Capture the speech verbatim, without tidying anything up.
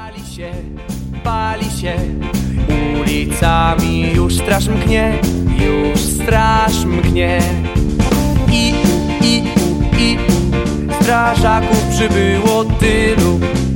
Pali się, pali się, ulicami już straż mknie, już straż mknie. I, i, i, strażaków przybyło tylu.